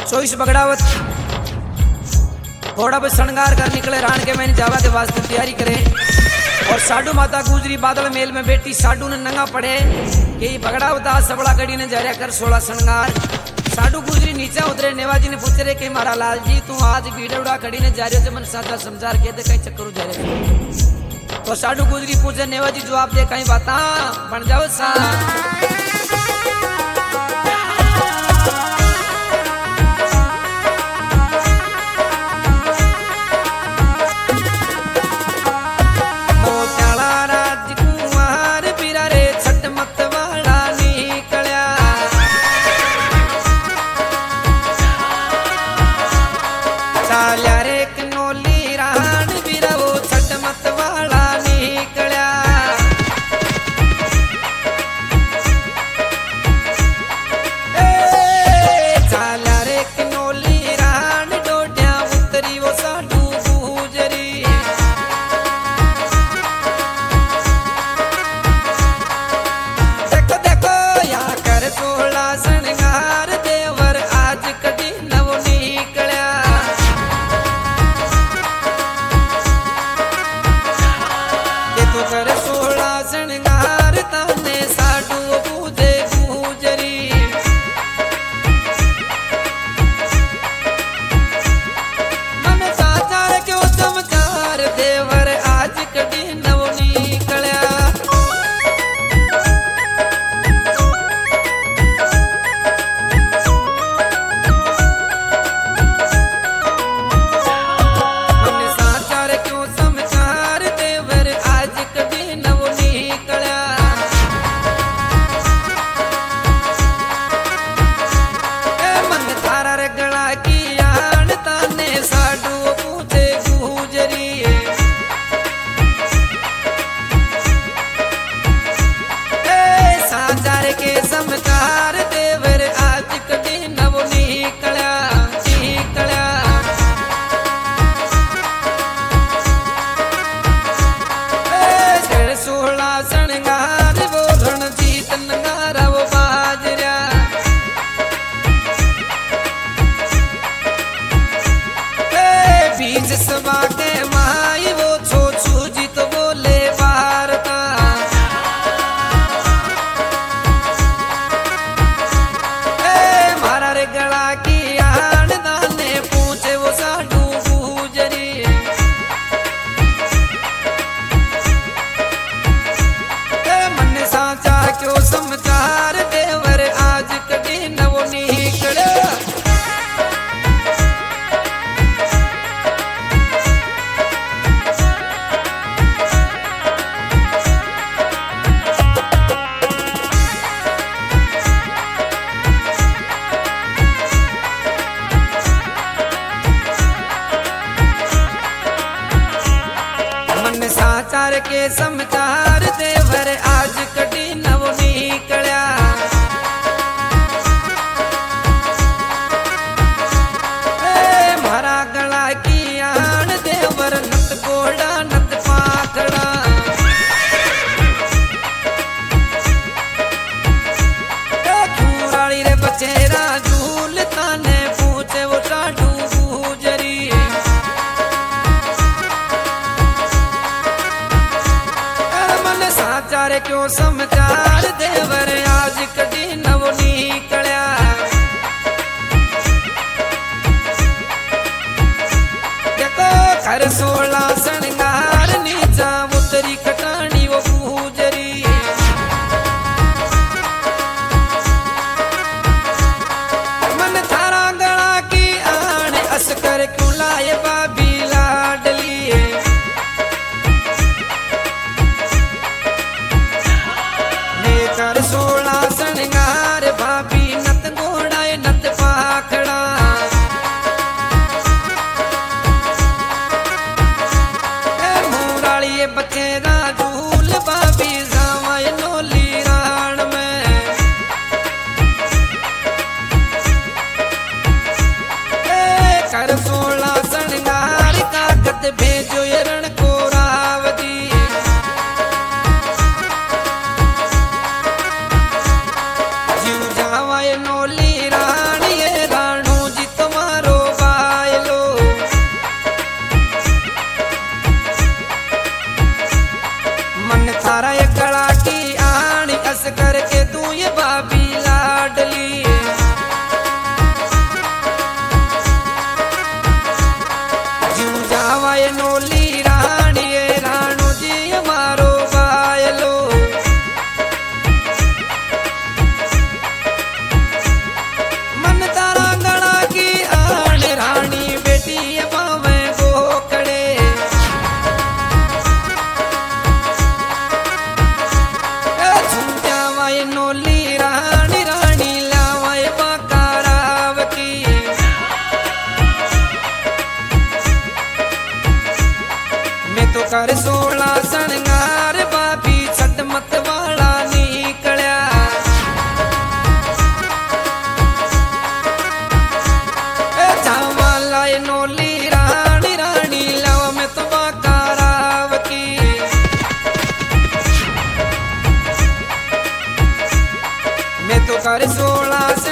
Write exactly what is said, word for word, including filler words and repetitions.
चौबीस बगड़ावत थोड़ा बहुत श्रृंगार कर निकले रान के मैंने जावा के वास्ते तैयारी करे। और साडू माता गुजरी बादल मेल में बेटी साडू ने नंगा पड़े कि बगड़ावत आज सबड़ा गड़ी ने जा कर सोलह श्रृंगार। साडू गुजरी नीचे उतरे। नेवाजी ने पूछे रे कि मारा लाल जी तू आज बीड़ौड़ा खड़ी ने जा रहे हो मन साचा समझार के दे कहीं चक्कर जा रहे। तो साडू गुजरी पूछे नेवाजी जवाब दे कहीं बात बन जाओ सा। के समाचार देवर आज कटी नव निकलिया। मारा गला की आन देवर नत गोड़ा नत पाखड़ा। चूराली रे बचेरा झूलता ने पूछे वो साडू गुजरी। साचार क्यों समाचार देवर आज कटी नव निकलिया। देखो घर सोला श्रृंगार नीचा उतरी कटानी वो गुजरी। मन थारा गला की आन असकर क्यों लाए बाबी लाडली। कर सोलह